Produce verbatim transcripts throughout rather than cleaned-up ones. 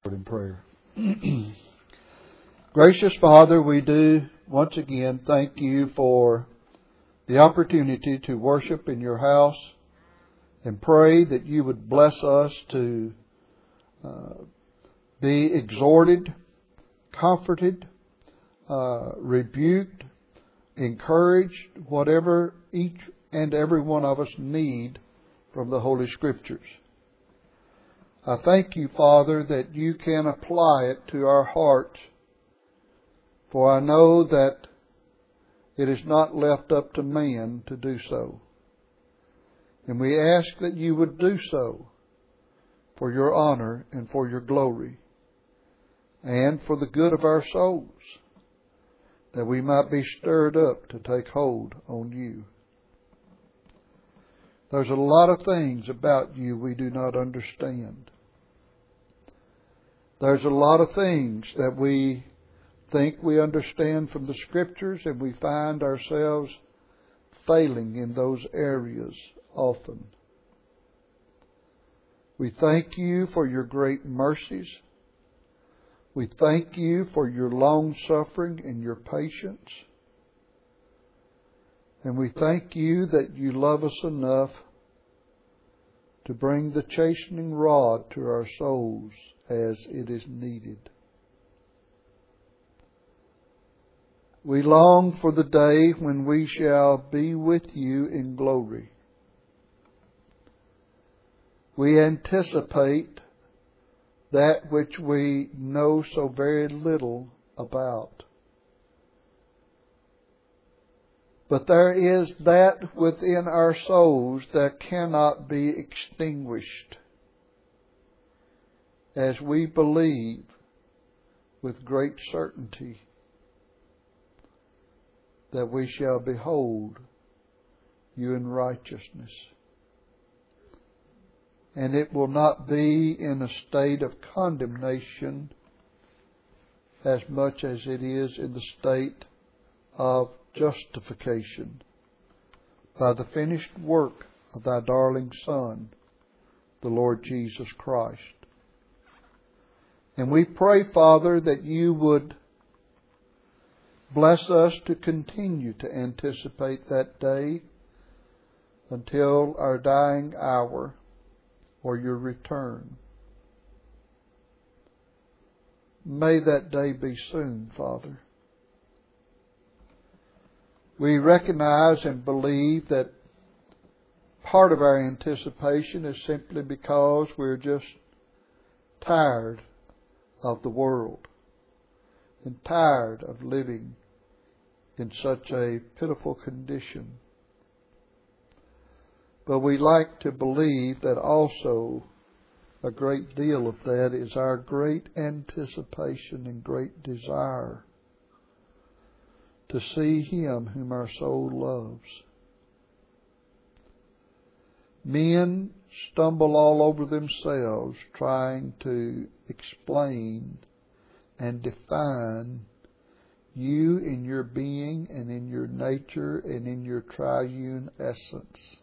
In prayer. Gracious Father, we do once again thank you for the opportunity to worship in your house and pray that you would bless us to uh, be exhorted, comforted, uh, rebuked, encouraged, whatever each and every one of us need from the Holy Scriptures. I thank you, Father, that you can apply it to our hearts, for I know that it is not left up to man to do so. And we ask that you would do so for your honor and for your glory, and for the good of our souls, that we might be stirred up to take hold on you. There's a lot of things about you we do not understand. There's a lot of things that we think we understand from the Scriptures, and we find ourselves failing in those areas often. We thank you for your great mercies. We thank you for your long suffering and your patience. And we thank you that you love us enough to bring the chastening rod to our souls as it is needed. We long for the day when we shall be with you in glory. We anticipate that which we know so very little about. But there is that within our souls that cannot be extinguished, as we believe with great certainty that we shall behold you in righteousness. And it will not be in a state of condemnation as much as it is in the state of justification by the finished work of thy darling Son, the Lord Jesus Christ. And we pray, Father, that you would bless us to continue to anticipate that day until our dying hour or your return. May that day be soon, Father. We recognize and believe that part of our anticipation is simply because we're just tired of the world and tired of living in such a pitiful condition. But we like to believe that also a great deal of that is our great anticipation and great desire to see Him whom our soul loves. Men stumble all over themselves trying to explain and define you in your being and in your nature and in your triune essence.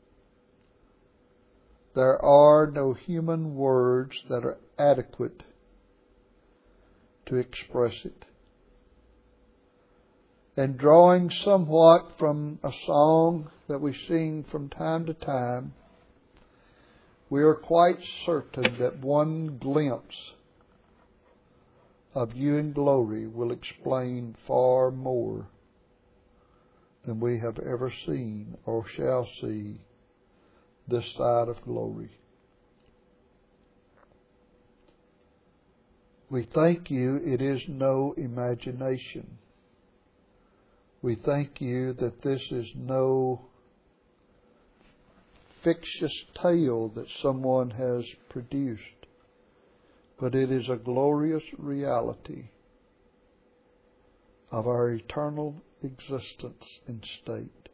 There are no human words that are adequate to express it. And drawing somewhat from a song that we sing from time to time, we are quite certain that one glimpse of you in glory will explain far more than we have ever seen or shall see this side of glory. We thank you it is no imagination. We thank you that this is no fictitious tale that someone has produced, but it is a glorious reality of our eternal existence and state.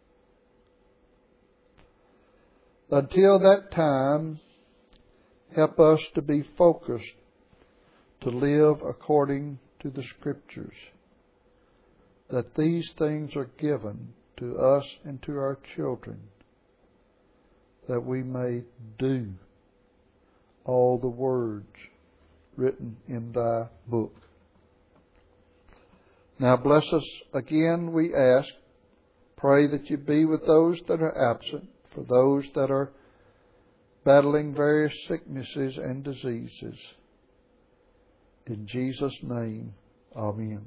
Until that time, help us to be focused, to live according to the Scriptures, that these things are given to us and to our children, that we may do all the words written in thy book. Now bless us again, we ask. Pray that you be with those that are absent, for those that are battling various sicknesses and diseases. In Jesus' name, amen.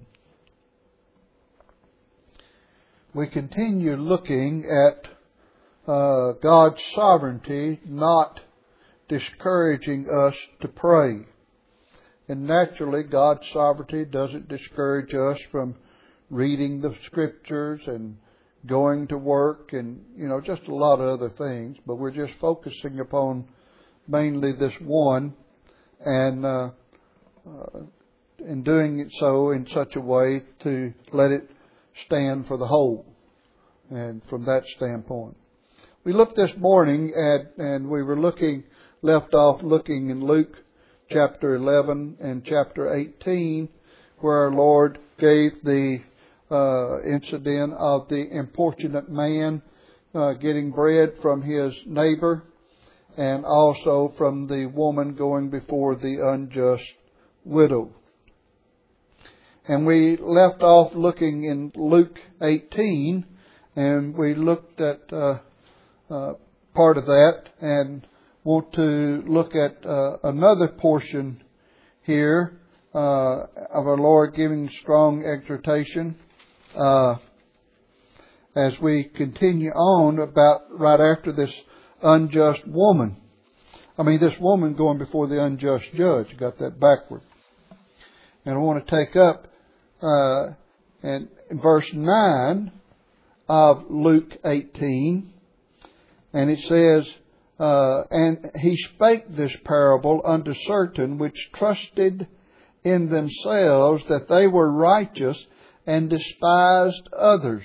We continue looking at uh, God's sovereignty not discouraging us to pray. And naturally, God's sovereignty doesn't discourage us from reading the Scriptures and going to work and, you know, just a lot of other things. But we're just focusing upon mainly this one, and uh, uh, in doing it so in such a way to let it stand for the whole. And from that standpoint, we looked this morning at, and we were looking, left off looking in Luke chapter eleven and chapter eighteen, where our Lord gave the uh, incident of the importunate man uh, getting bread from his neighbor, and also from the woman going before the unjust widow. And we left off looking in Luke eighteen, and we looked at uh, uh, part of that, and want to look at uh, another portion here uh, of our Lord giving strong exhortation uh, as we continue on about right after this unjust woman. I mean, this woman going before the unjust judge. Got that backward. And I want to take up uh, in, in verse nine of Luke eighteen, and it says, Uh, and he spake this parable unto certain which trusted in themselves that they were righteous and despised others.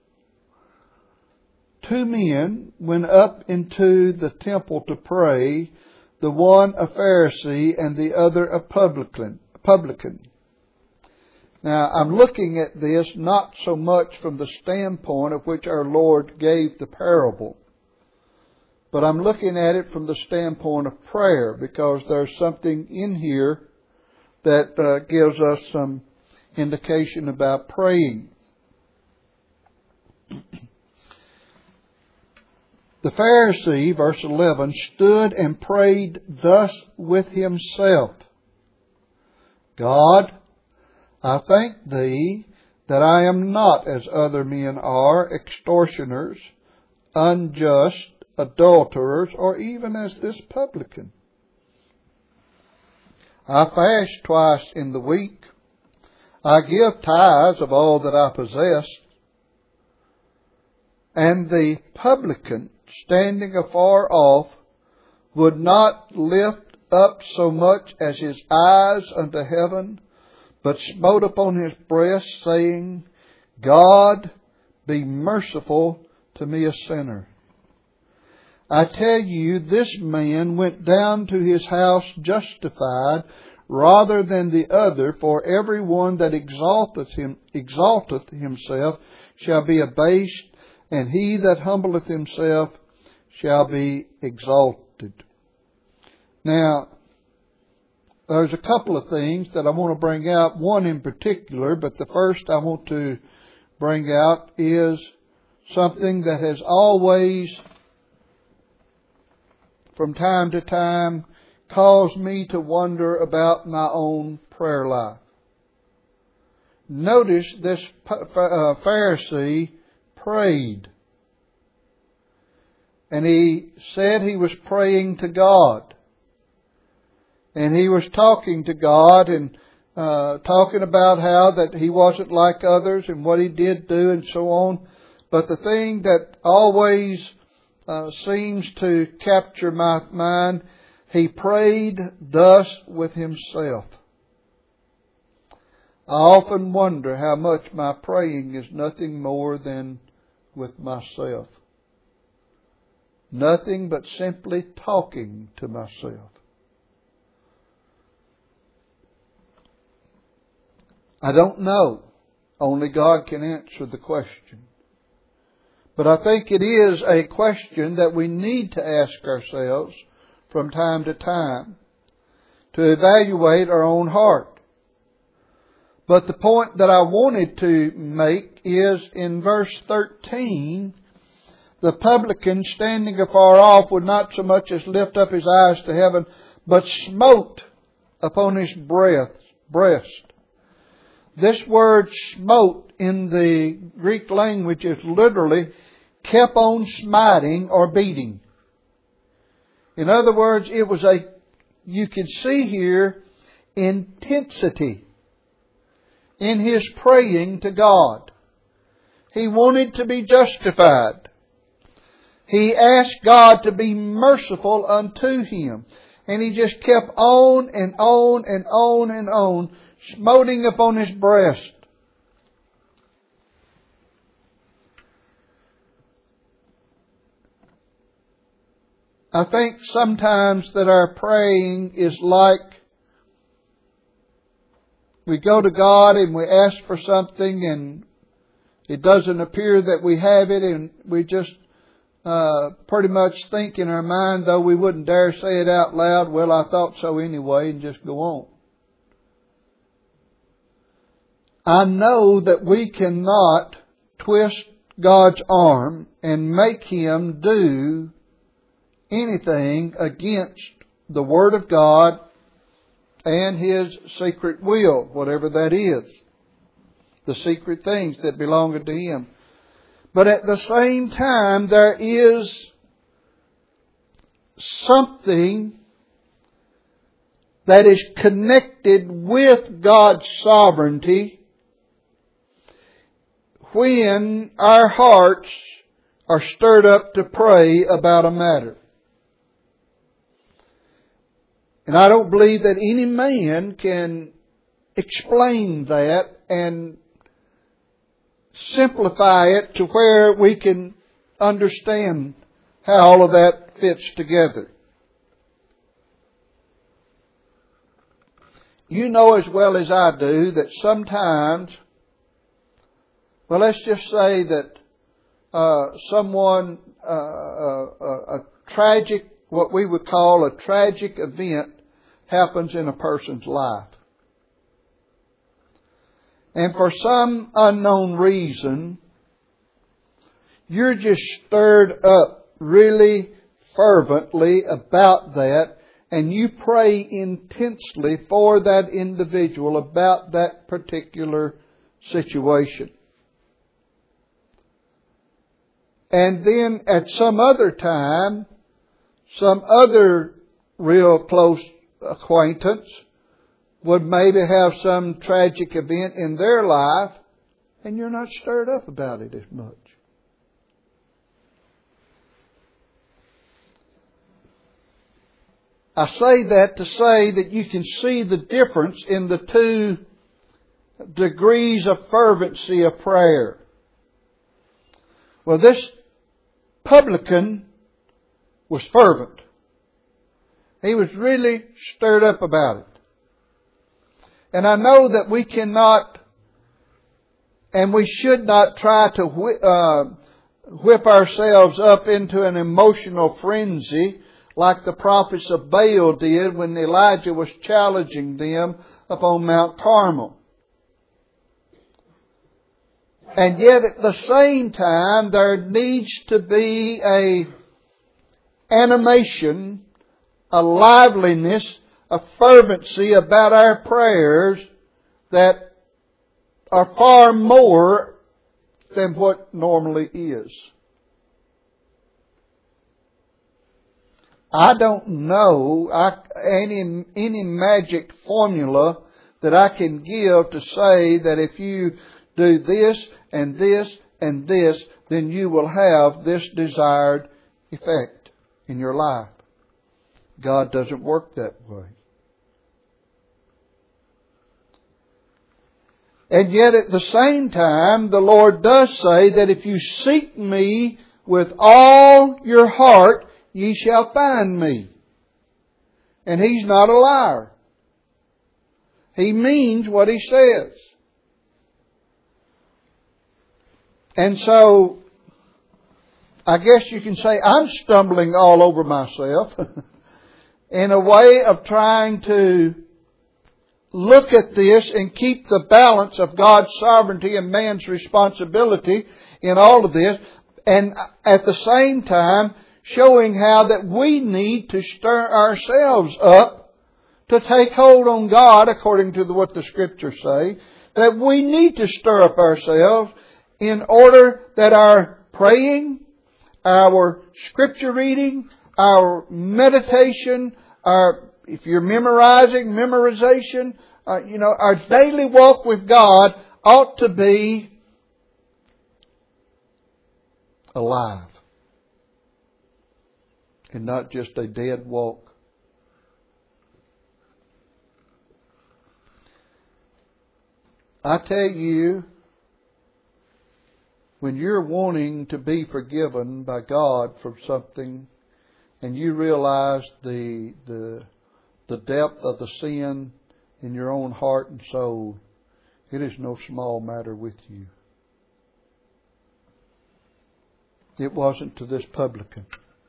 Two men went up into the temple to pray, the one a Pharisee and the other a publican. publican. Now, I'm looking at this not so much from the standpoint of which our Lord gave the parable, but I'm looking at it from the standpoint of prayer, because there's something in here that uh, gives us some indication about praying. The Pharisee, verse eleven, stood and prayed thus with himself. God, I thank Thee that I am not as other men are, extortioners, unjust, adulterers, or even as this publican. I fast twice in the week. I give tithes of all that I possess. And the publican, standing afar off, would not lift up so much as his eyes unto heaven, but smote upon his breast, saying, God, be merciful to me a sinner. I tell you, this man went down to his house justified rather than the other, for every one that exalteth him, exalteth himself shall be abased, and he that humbleth himself shall be exalted. Now, there's a couple of things that I want to bring out, one in particular, but the first I want to bring out is something that has always, from time to time, caused me to wonder about my own prayer life. Notice this Pharisee prayed. And he said he was praying to God. And he was talking to God and uh, talking about how that he wasn't like others and what he did do and so on. But the thing that always uh, seems to capture my mind, he prayed thus with himself. I often wonder how much my praying is nothing more than with myself. Nothing but simply talking to myself. I don't know. Only God can answer the question. But I think it is a question that we need to ask ourselves from time to time. to evaluate our own heart. But the point that I wanted to make is in verse thirteen, the publican standing afar off would not so much as lift up his eyes to heaven, but smote upon his breast. This word smote in the Greek language is literally kept on smiting or beating. In other words, it was a, you can see here, intensity in his praying to God. He wanted to be justified. He asked God to be merciful unto him. And he just kept on and on and on and on, smoting upon his breast. I think sometimes that our praying is like we go to God and we ask for something and it doesn't appear that we have it, and we just uh, pretty much think in our mind, though we wouldn't dare say it out loud, well, I thought so anyway, and just go on. I know that we cannot twist God's arm and make Him do anything against the Word of God and His secret will, whatever that is. The secret things that belong to Him. But at the same time, there is something that is connected with God's sovereignty when our hearts are stirred up to pray about a matter. And I don't believe that any man can explain that and simplify it to where we can understand how all of that fits together. You know as well as I do that sometimes, well, let's just say that uh, someone, uh, a, a, a tragic, what we would call a tragic event happens in a person's life. And for some unknown reason, you're just stirred up really fervently about that, and you pray intensely for that individual about that particular situation. And then at some other time, some other real close acquaintance would maybe have some tragic event in their life, and you're not stirred up about it as much. I say that to say that you can see the difference in the two degrees of fervency of prayer. Well, this publican was fervent. He was really stirred up about it. And I know that we cannot and we should not try to uh, whip ourselves up into an emotional frenzy like the prophets of Baal did when Elijah was challenging them upon Mount Carmel. And yet at the same time, there needs to be a animation, a liveliness, a fervency about our prayers that are far more than what normally is. I don't know I, any, any magic formula that I can give to say that if you do this and this and this, then you will have this desired effect in your life. God doesn't work that way. And yet at the same time, the Lord does say that if you seek me with all your heart, ye shall find me. And He's not a liar. He means what He says. And so, I guess you can say I'm stumbling all over myself. in a way of trying to look at this and keep the balance of God's sovereignty and man's responsibility in all of this, and at the same time showing how that we need to stir ourselves up to take hold on God according to the, what the Scriptures say, that we need to stir up ourselves in order that our praying, our Scripture reading, our meditation, our, if you're memorizing, memorization, uh, you know, our daily walk with God ought to be alive and not just a dead walk. I tell you, when you're wanting to be forgiven by God for something, and you realize the the the depth of the sin in your own heart and soul, it is no small matter with you. It wasn't to this publican.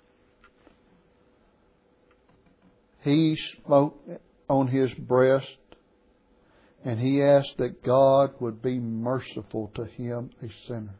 He smote on his breast, and he asked that God would be merciful to him, a sinner.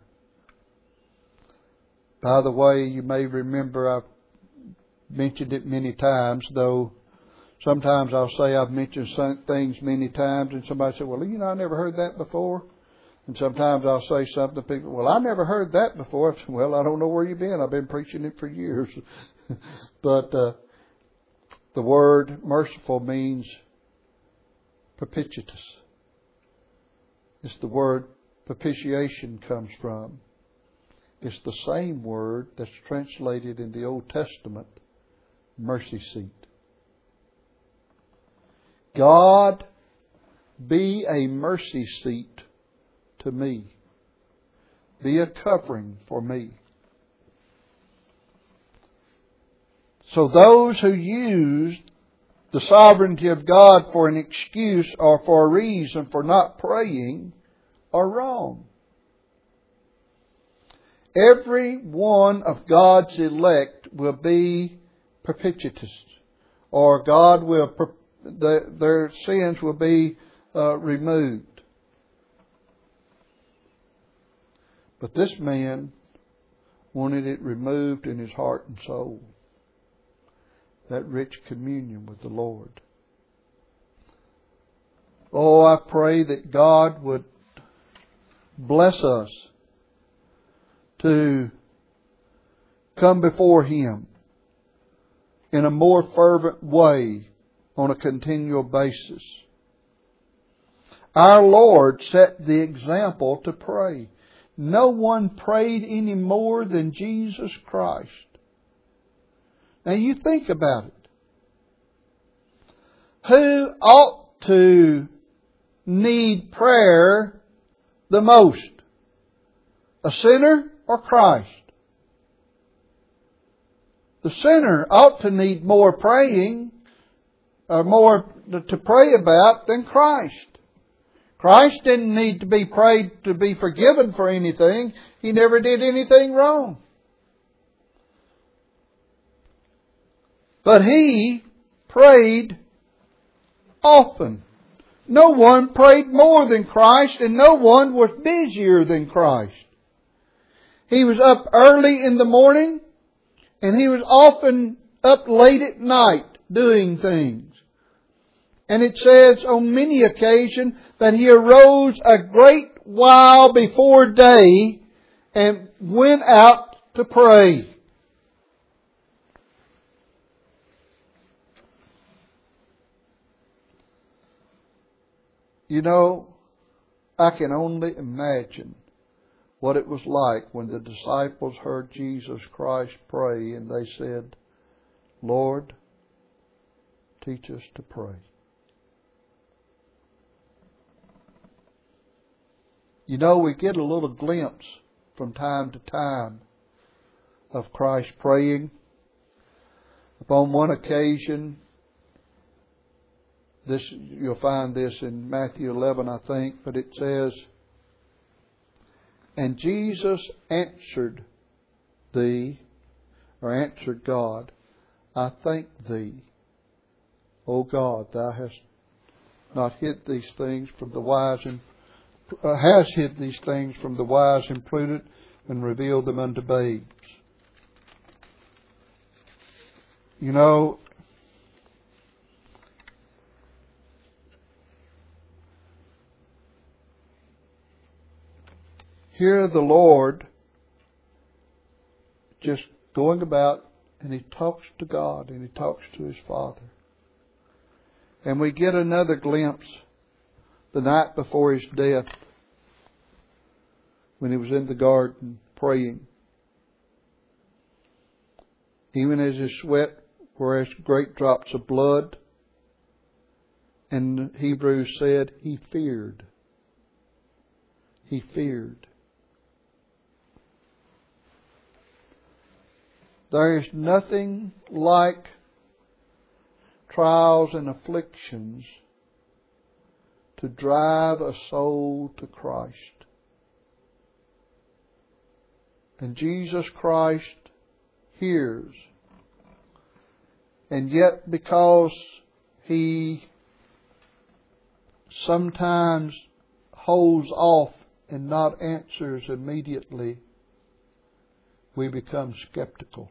By the way, you may remember I've mentioned it many times, though sometimes I'll say I've mentioned some things many times, and somebody said, well, you know, I never heard that before. And sometimes I'll say something to people, well, I never heard that before. I said, well, I don't know where you've been. I've been preaching it for years. But uh, the word merciful means propitious. It's the word propitiation comes from. It's the same word that's translated in the Old Testament, mercy seat. God, be a mercy seat to me. Be a covering for me. So those who use the sovereignty of God for an excuse or for a reason for not praying are wrong. Every one of God's elect will be propitious, or God will, the, their sins will be uh, removed. But this man wanted it removed in his heart and soul. That rich communion with the Lord. Oh, I pray that God would bless us to come before Him in a more fervent way on a continual basis. Our Lord set the example to pray. No one prayed any more than Jesus Christ. Now you think about it. Who ought to need prayer the most? A sinner or Christ? The sinner ought to need more praying, or more to pray about than Christ. Christ didn't need to be prayed to be forgiven for anything. He never did anything wrong. But He prayed often. No one prayed more than Christ, and no one was busier than Christ. He was up early in the morning, and He was often up late at night doing things. And it says on many occasions that He arose a great while before day and went out to pray. You know, I can only imagine what it was like when the disciples heard Jesus Christ pray and they said, Lord, teach us to pray. You know, we get a little glimpse from time to time of Christ praying. Upon one occasion, this you'll find this in Matthew eleven, I think, but it says, and Jesus answered thee, or answered God, I thank thee O God, Thou hast not hid these things from the wise and uh, has hid these things from the wise and prudent and revealed them unto babes. You know, here the Lord just going about, and He talks to God and He talks to His Father. And we get another glimpse the night before His death when He was in the garden praying. Even as His sweat were as great drops of blood, and Hebrews said He feared. He feared. There is nothing like trials and afflictions to drive a soul to Christ. And Jesus Christ hears. And yet, because He sometimes holds off and not answers immediately, we become skeptical.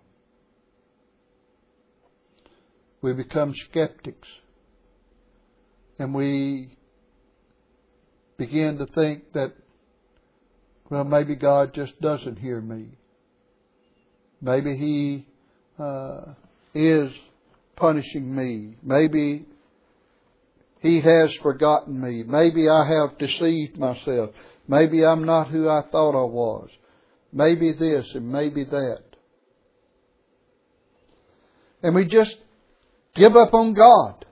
We become skeptics. And we begin to think that, well, maybe God just doesn't hear me. Maybe He uh, is punishing me. Maybe He has forgotten me. Maybe I have deceived myself. Maybe I'm not who I thought I was. Maybe this and maybe that. And we just give up on God.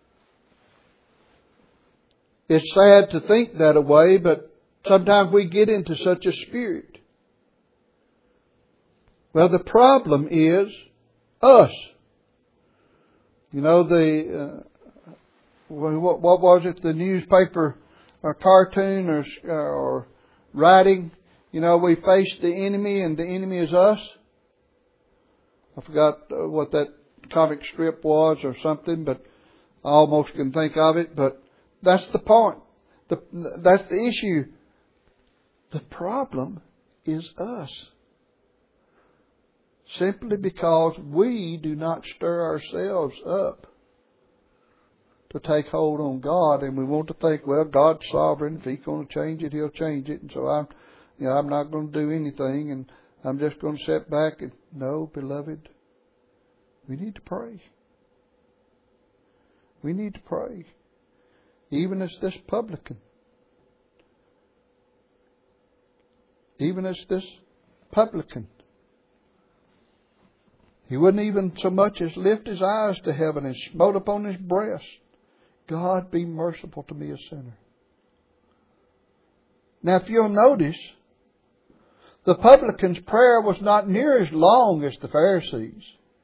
It's sad to think that way, but sometimes we get into such a spirit. Well, the problem is us. You know, the uh, what, what was it? The newspaper or cartoon or or writing. You know, we face the enemy, and the enemy is us. I forgot what that comic strip was or something, but I almost can think of it. But that's the point. The, that's the issue. The problem is us. Simply because we do not stir ourselves up to take hold on God, and we want to think, well, God's sovereign. If He's going to change it, He'll change it, and so I'm, you know, I'm not going to do anything, and I'm just going to sit back. And no, beloved, we need to pray. We need to pray. Even as this publican. Even as this publican. He wouldn't even so much as lift his eyes to heaven and smote upon his breast, God, be merciful to me, a sinner. Now, if you'll notice, the publican's prayer was not near as long as the Pharisees.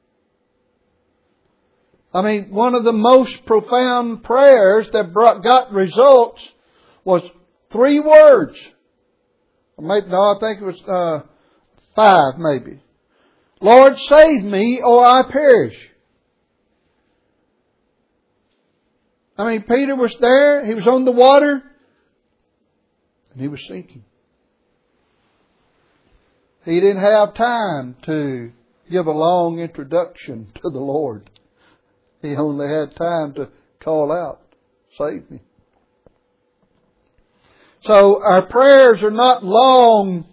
I mean, one of the most profound prayers that brought, got results was three words. Maybe, no, I think it was uh, five, maybe. Lord, save me, or I perish. I mean, Peter was there. He was on the water. And he was sinking. He didn't have time to give a long introduction to the Lord. He only had time to call out, save me. So our prayers are not long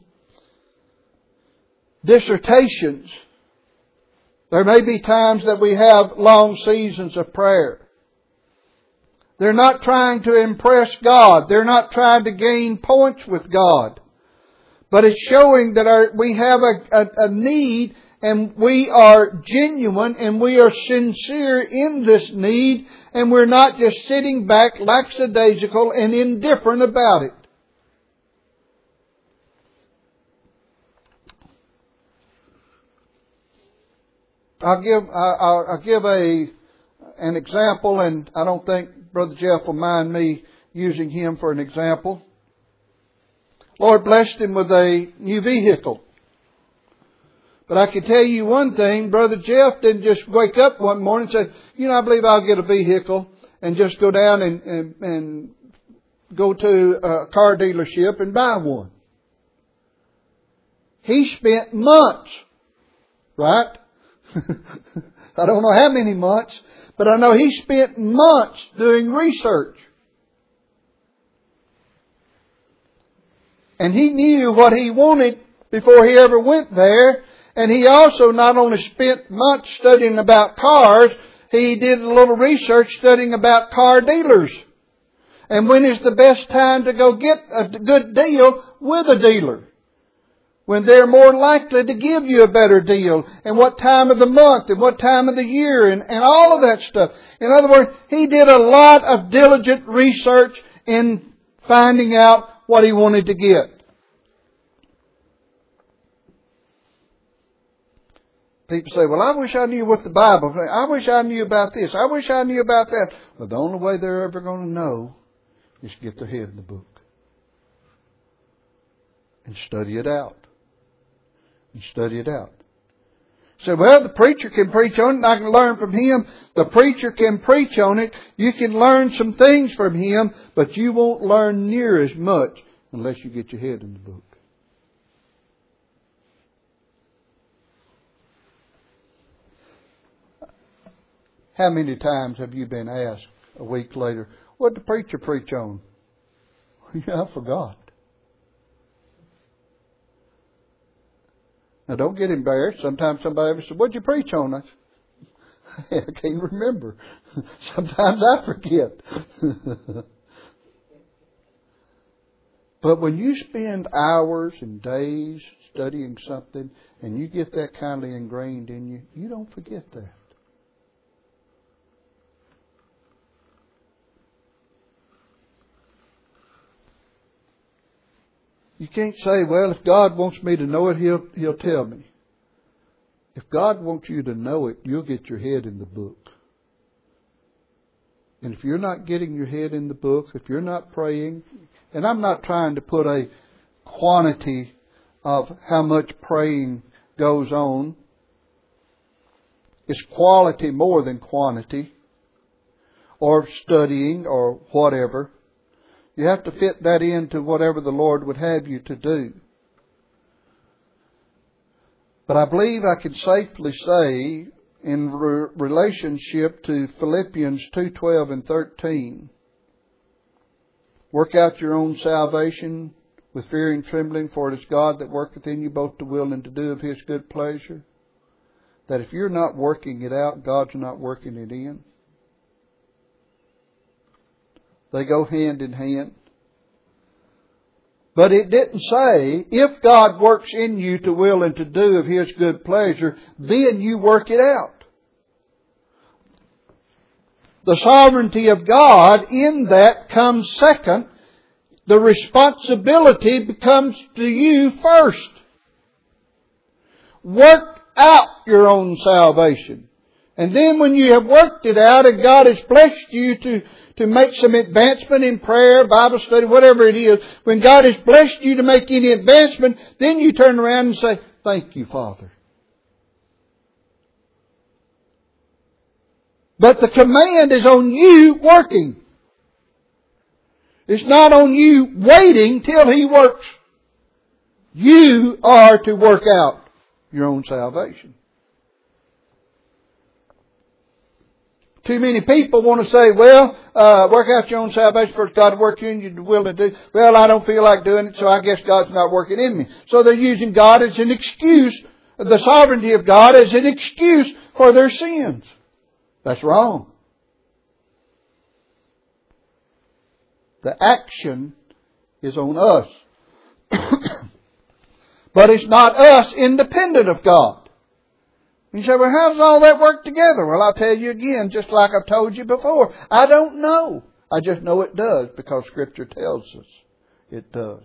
dissertations. There may be times that we have long seasons of prayer. They're not trying to impress God. They're not trying to gain points with God. But it's showing that our, we have a, a, a need, and we are genuine and we are sincere in this need, and we're not just sitting back lackadaisical and indifferent about it. I'll give I'll, I'll give a an example, and I don't think Brother Jeff will mind me using him for an example. Lord blessed him with a new vehicle. But I can tell you one thing, Brother Jeff didn't just wake up one morning and say, you know, I believe I'll get a vehicle and just go down and, and, and go to a car dealership and buy one. He spent months, right? I don't know how many months, but I know he spent months doing research. And he knew what he wanted before he ever went there. And he also not only spent months studying about cars, he did a little research studying about car dealers. And when is the best time to go get a good deal with a dealer? When they're more likely to give you a better deal. And what time of the month and what time of the year and, and all of that stuff. In other words, he did a lot of diligent research in finding out what he wanted to get. People say, well, I wish I knew what the Bible says. I wish I knew about this. I wish I knew about that. Well, the only way they're ever going to know is to get their head in the book. And study it out. And study it out. So, well, the preacher can preach on it and I can learn from him. The preacher can preach on it. You can learn some things from him, but you won't learn near as much unless you get your head in the book. How many times have you been asked a week later, what did the preacher preach on? Yeah, I forgot. Now don't get embarrassed. Sometimes somebody ever said, what'd you preach on? I, said, I can't remember. Sometimes I forget. But when you spend hours and days studying something and you get that kind of ingrained in you, you don't forget that. You can't say, well, if God wants me to know it, He'll, He'll tell me. If God wants you to know it, you'll get your head in the book. And if you're not getting your head in the book, if you're not praying, and I'm not trying to put a quantity of how much praying goes on. It's quality more than quantity, or studying, or whatever. You have to fit that into whatever the Lord would have you to do. But I believe I can safely say, in re- relationship to Philippians two twelve and thirteen, work out your own salvation with fear and trembling, for it is God that worketh in you both to will and to do of His good pleasure. That if you're not working it out, God's not working it in. They go hand in hand. But it didn't say, if God works in you to will and to do of His good pleasure, then you work it out. The sovereignty of God in that comes second. The responsibility becomes to you first. Work out your own salvation. And then when you have worked it out and God has blessed you to, to make some advancement in prayer, Bible study, whatever it is, when God has blessed you to make any advancement, then you turn around and say, thank you, Father. But the command is on you working. It's not on you waiting till He works. You are to work out your own salvation. Too many people want to say, well, uh, work out your own salvation first. God will work in you, will to do. Well, I don't feel like doing it, so I guess God's not working in me. So they're using God as an excuse, the sovereignty of God as an excuse for their sins. That's wrong. The action is on us. But it's not us independent of God. You say, well, how does all that work together? Well, I'll tell you again, just like I've told you before. I don't know. I just know it does because Scripture tells us it does.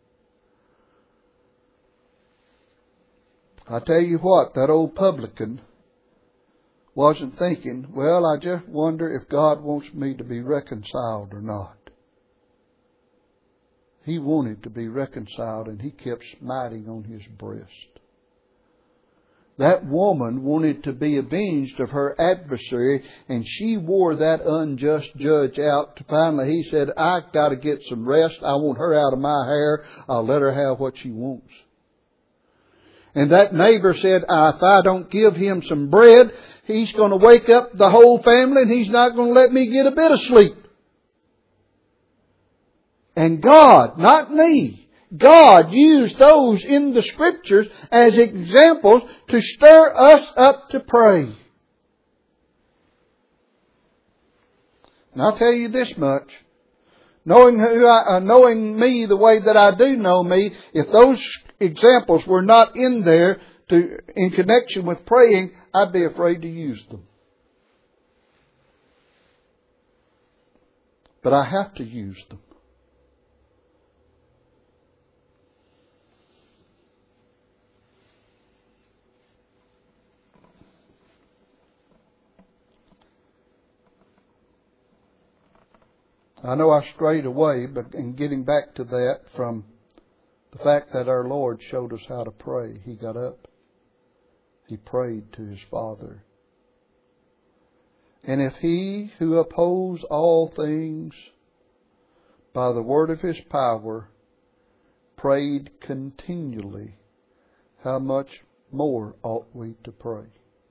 I tell you what, that old publican wasn't thinking, well, I just wonder if God wants me to be reconciled or not. He wanted to be reconciled and he kept smiting on his breast. That woman wanted to be avenged of her adversary, and she wore that unjust judge out. Finally, he said, I've got to get some rest. I want her out of my hair. I'll let her have what she wants. And that neighbor said, if I don't give him some bread, he's going to wake up the whole family and he's not going to let me get a bit of sleep. And God, not me, God used those in the Scriptures as examples to stir us up to pray. And I'll tell you this much. Knowing who I, uh, knowing me the way that I do know me, if those examples were not in there to in connection with praying, I'd be afraid to use them. But I have to use them. I know I strayed away, but in getting back to that from the fact that our Lord showed us how to pray. He got up. He prayed to His Father. And if He who upholds all things by the word of His power prayed continually, how much more ought we to pray?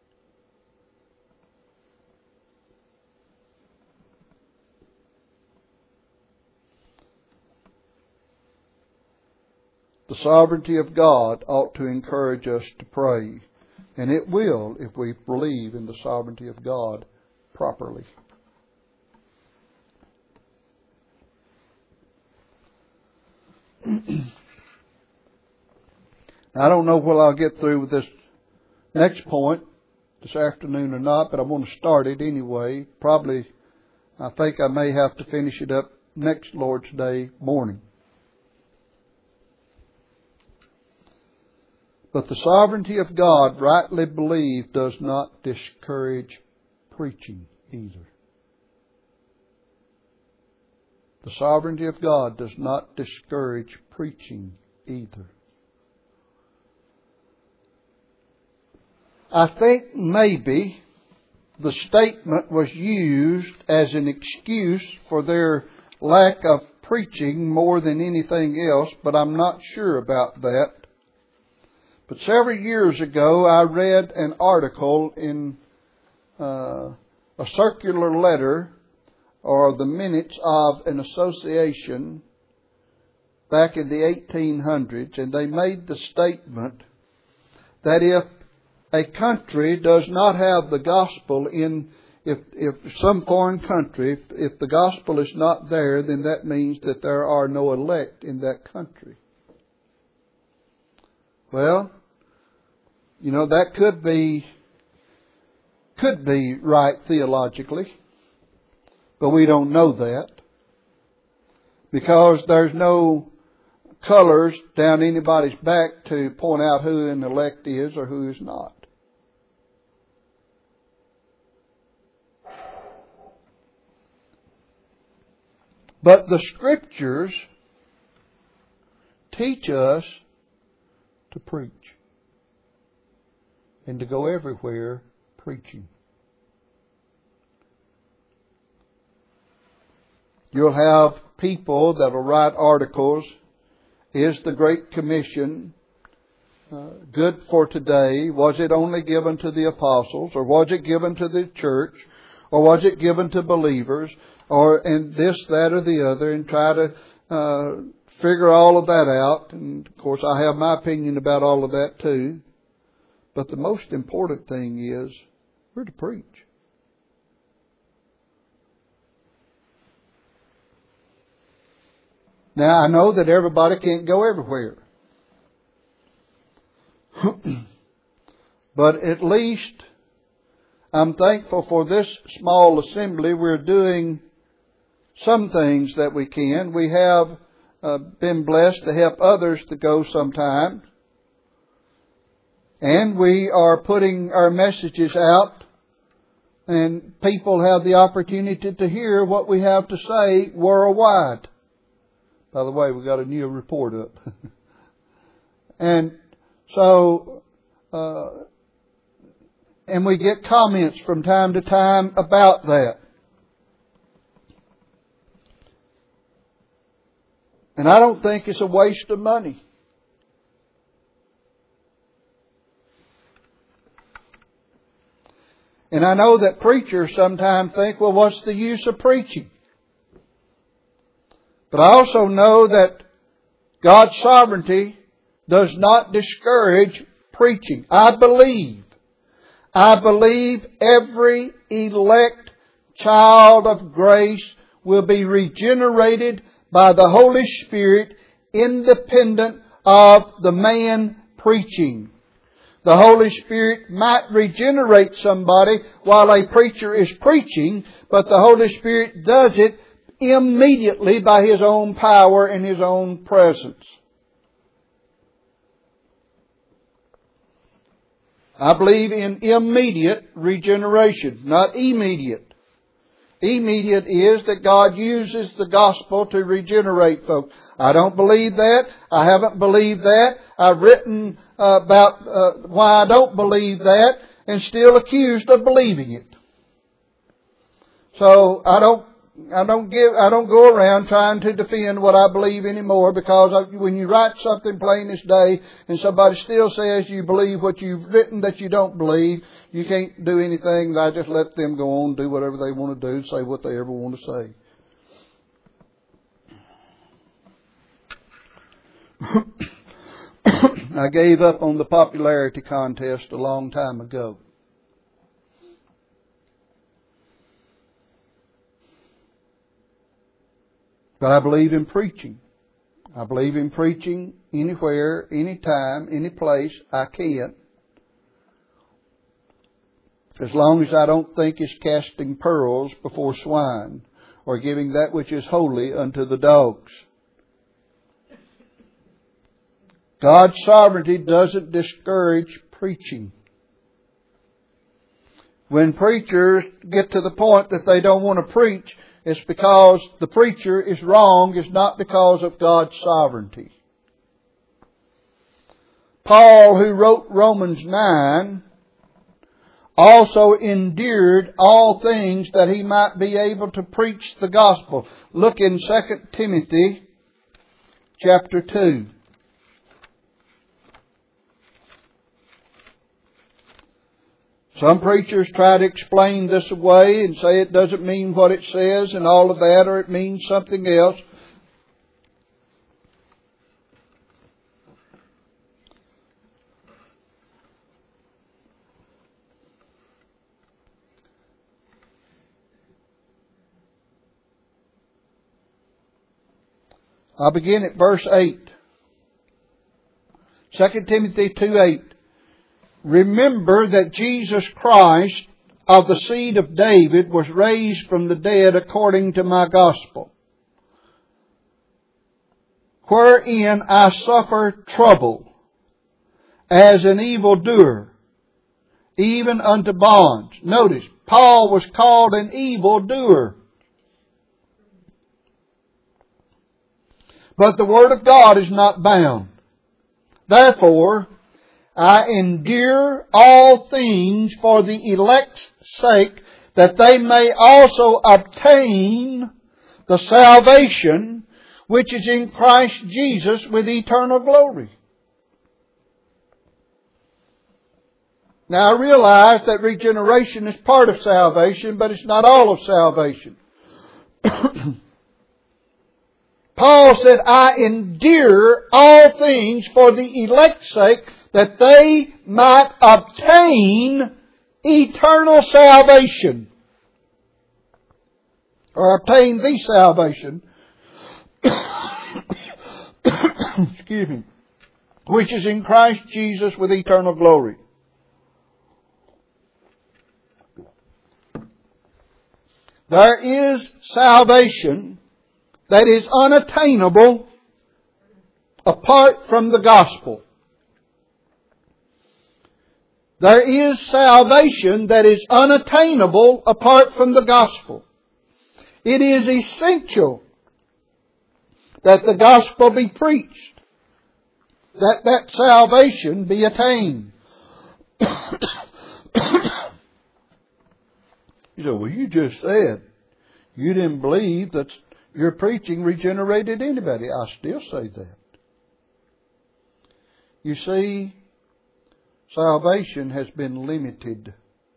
The sovereignty of God ought to encourage us to pray. And it will if we believe in the sovereignty of God properly. I don't know whether I'll get through with this next point this afternoon or not, but I'm going to start it anyway. Probably, I think I may have to finish it up next Lord's Day morning. But the sovereignty of God, rightly believed, does not discourage preaching either. The sovereignty of God does not discourage preaching either. I think maybe the statement was used as an excuse for their lack of preaching more than anything else, but I'm not sure about that. But several years ago, I read an article in uh, a circular letter or the minutes of an association back in the eighteen hundreds, and they made the statement that if a country does not have the gospel in, if, if some foreign country, if, if the gospel is not there, then that means that there are no elect in that country. Well, you know, that could be, could be right theologically, but we don't know that because there's no colors down anybody's back to point out who an elect is or who is not. But the Scriptures teach us to preach and to go everywhere preaching. You'll have people that will write articles. Is the Great Commission uh, good for today? Was it only given to the apostles? Or was it given to the church? Or was it given to believers? Or and this, that, or the other, and try to uh, figure all of that out. And of course, I have my opinion about all of that too. But the most important thing is we're to preach. Now, I know that everybody can't go everywhere. But at least I'm thankful for this small assembly. We're doing some things that we can. We have uh, been blessed to help others to go sometimes. And we are putting our messages out, and people have the opportunity to hear what we have to say worldwide. By the way, we got a new report up. And so, uh, And we get comments from time to time about that. And I don't think it's a waste of money. And I know that preachers sometimes think, well, what's the use of preaching? But I also know that God's sovereignty does not discourage preaching. I believe, I believe every elect child of grace will be regenerated by the Holy Spirit independent of the man preaching. The Holy Spirit might regenerate somebody while a preacher is preaching, but the Holy Spirit does it immediately by His own power and His own presence. I believe in immediate regeneration, not immediate. Immediate is that God uses the gospel to regenerate folks. I don't believe that. I haven't believed that. I've written uh, about uh, why I don't believe that and still accused of believing it. So I don't, I don't give, I don't go around trying to defend what I believe anymore, because I, when you write something plain as day and somebody still says you believe what you've written that you don't believe, you can't do anything. I just let them go on, do whatever they want to do, say what they ever want to say. I gave up on the popularity contest a long time ago. But I believe in preaching. I believe in preaching anywhere, anytime, any place I can. As long as I don't think it's casting pearls before swine or giving that which is holy unto the dogs. God's sovereignty doesn't discourage preaching. When preachers get to the point that they don't want to preach, it's because the preacher is wrong. It's not because of God's sovereignty. Paul, who wrote Romans nine, also endured all things that he might be able to preach the gospel. Look in Second Timothy chapter two. Some preachers try to explain this away and say it doesn't mean what it says and all of that, or it means something else. I'll begin at verse eight. Second Timothy two eight. Remember that Jesus Christ of the seed of David was raised from the dead according to my gospel, wherein I suffer trouble as an evildoer, even unto bonds. Notice, Paul was called an evildoer. But the Word of God is not bound. Therefore, I endure all things for the elect's sake, that they may also obtain the salvation which is in Christ Jesus with eternal glory. Now I realize that regeneration is part of salvation, but it's not all of salvation. Paul said, I endure all things for the elect's sake, that they might obtain eternal salvation. Or obtain the salvation. Excuse me. Which is in Christ Jesus with eternal glory. There is salvation that is unattainable apart from the gospel. There is salvation that is unattainable apart from the gospel. It is essential that the gospel be preached, that that salvation be attained. You say, well, you just said you didn't believe that your preaching regenerated anybody. I still say that. You see, salvation has been limited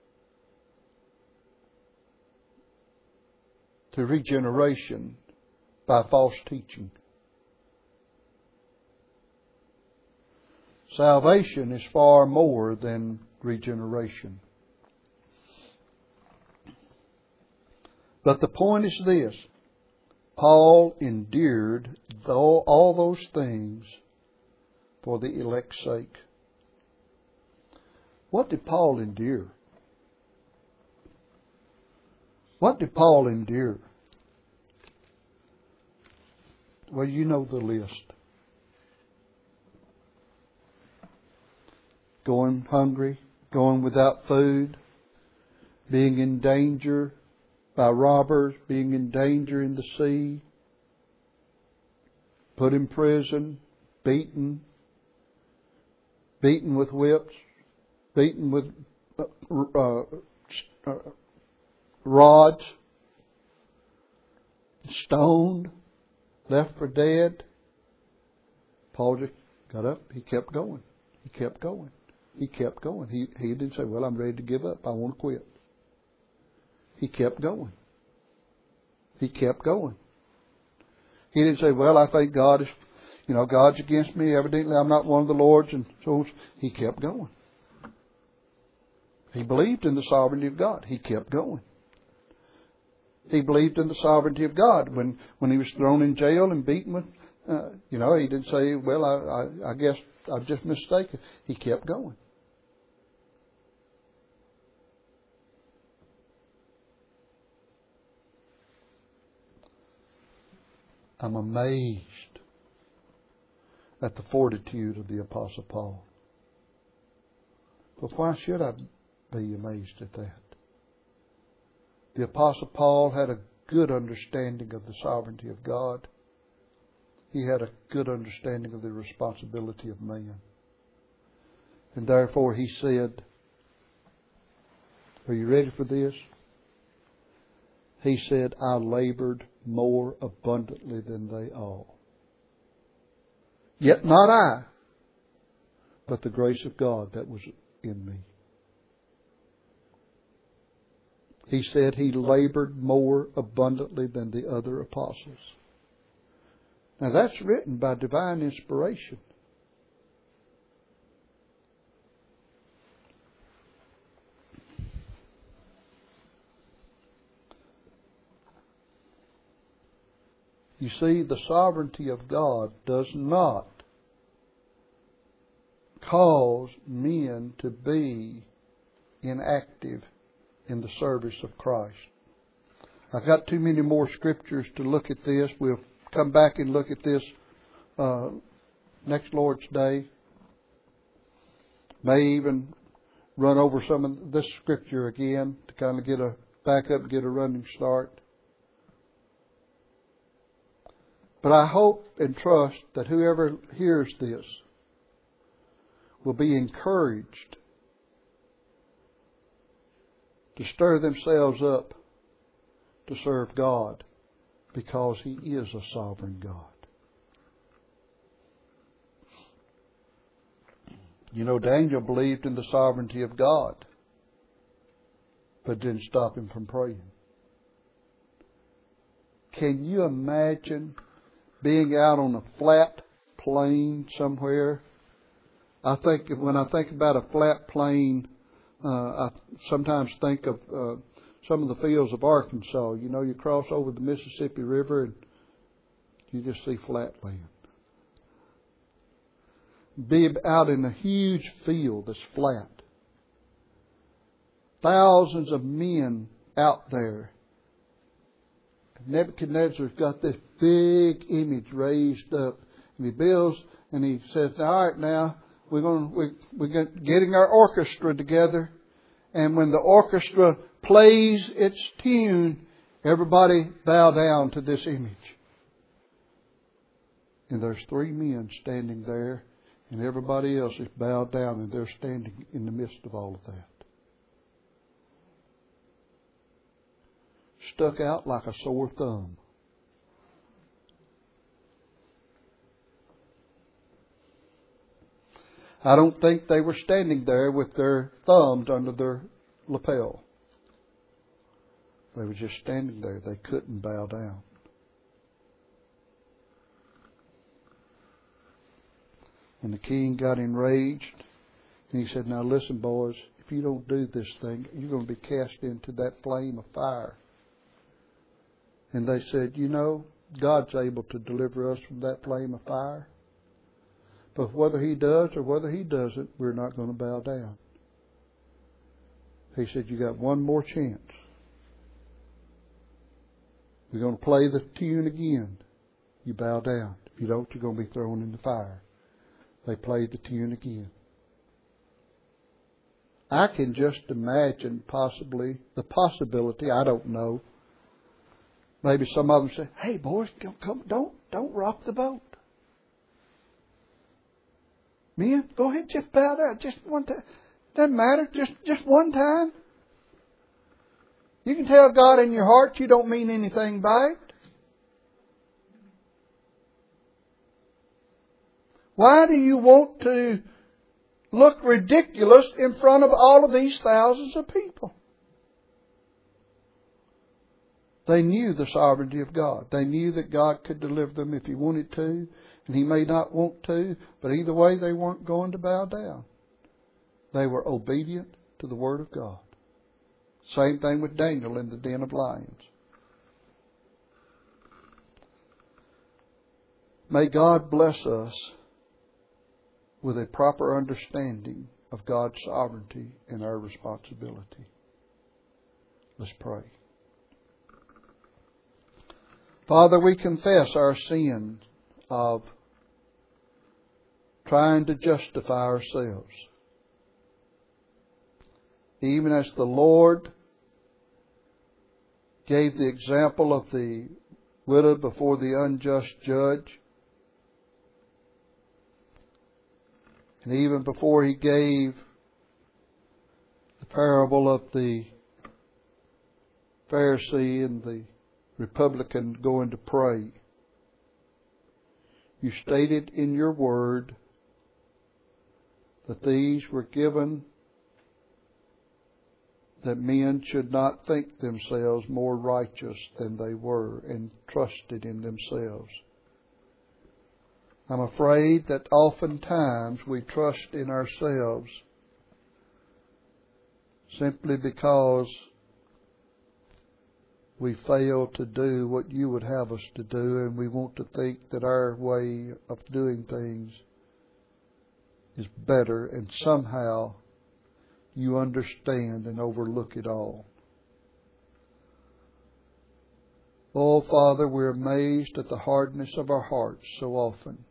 to regeneration by false teaching. Salvation is far more than regeneration. But the point is this: Paul endured all those things for the elect's sake. What did Paul endure? What did Paul endure? Well, you know the list. Going hungry, going without food, being in danger by robbers, being in danger in the sea, put in prison, beaten, beaten with whips, beaten with uh, uh, rods, stoned, left for dead. Paul just got up. He kept going. He kept going. He kept going. He, he didn't say, well, I'm ready to give up. I want to quit. He kept going. He kept going. He didn't say, well, I think God is, you know, God's against me. Evidently, I'm not one of the Lord's. And so he kept going. He believed in the sovereignty of God. He kept going. He believed in the sovereignty of God. When, when he was thrown in jail and beaten with, uh, you know, he didn't say, well, I, I, I guess I've just mistaken. He kept going. I'm amazed at the fortitude of the Apostle Paul. But why should I be amazed at that? The Apostle Paul had a good understanding of the sovereignty of God. He had a good understanding of the responsibility of man. And therefore he said, are you ready for this? He said, I labored more abundantly than they all. Yet not I, but the grace of God that was in me. He said he labored more abundantly than the other apostles. Now that's written by divine inspiration. You see, the sovereignty of God does not cause men to be inactive in the service of Christ. I've got too many more scriptures to look at this. We'll come back and look at this uh, next Lord's Day. May even run over some of this scripture again to kind of get a back up and get a running start. But I hope and trust that whoever hears this will be encouraged to stir themselves up to serve God, because He is a sovereign God. You know, Daniel believed in the sovereignty of God, but didn't stop him from praying. Can you imagine being out on a flat plain somewhere? I think when I think about a flat plain, uh, I sometimes think of uh, some of the fields of Arkansas. You know, you cross over the Mississippi River and you just see flat land. Be out in a huge field that's flat. Thousands of men out there. Nebuchadnezzar's got this big image raised up, and he builds, and he says, "All right, now we're going, we, we're getting our orchestra together, and when the orchestra plays its tune, everybody bow down to this image." And there's three men standing there, and everybody else is bowed down, and they're standing in the midst of all of that. stuck out like a sore thumb. I don't think they were standing there with their thumbs under their lapel. They were just standing there. They couldn't bow down. And the king got enraged. And he said, now listen, boys, if you don't do this thing, you're going to be cast into that flame of fire. And they said, you know, God's able to deliver us from that flame of fire. But whether He does or whether He doesn't, we're not going to bow down. He said, you got one more chance. We're going to play the tune again. You bow down. If you don't, you're going to be thrown in the fire. They played the tune again. I can just imagine possibly, the possibility, I don't know. Maybe some of them say, hey boys, come, come, don't, don't rock the boat. Men, go ahead, just bow down. Just one time. Doesn't matter. Just, just one time. You can tell God in your heart you don't mean anything by it. Why do you want to look ridiculous in front of all of these thousands of people? They knew the sovereignty of God. They knew that God could deliver them if He wanted to, and He may not want to, but either way they weren't going to bow down. They were obedient to the Word of God. Same thing with Daniel in the den of lions. May God bless us with a proper understanding of God's sovereignty and our responsibility. Let's pray. Father, we confess our sin of trying to justify ourselves. Even as the Lord gave the example of the widow before the unjust judge, and even before He gave the parable of the Pharisee and the Republican going to pray, you stated in your word that these were given that men should not think themselves more righteous than they were and trusted in themselves. I'm afraid that oftentimes we trust in ourselves simply because we fail to do what you would have us to do, and we want to think that our way of doing things is better, and somehow you understand and overlook it all. Oh, Father, we're amazed at the hardness of our hearts so often.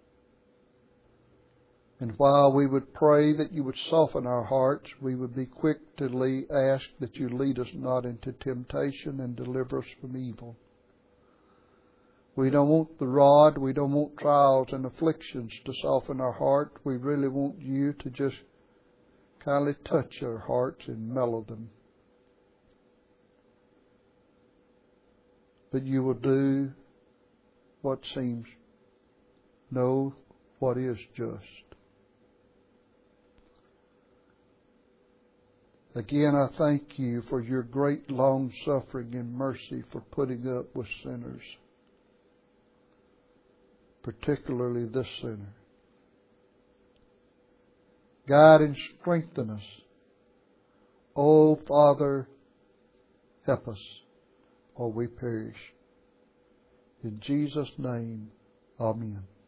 And while we would pray that you would soften our hearts, we would be quick to lead, ask that you lead us not into temptation and deliver us from evil. We don't want the rod, we don't want trials and afflictions to soften our heart. We really want you to just kindly touch our hearts and mellow them. But you will do what seems, know what is just. Again, I thank you for your great long suffering and mercy for putting up with sinners, particularly this sinner. Guide and strengthen us. Oh, Father, help us, or we perish. In Jesus' name, amen.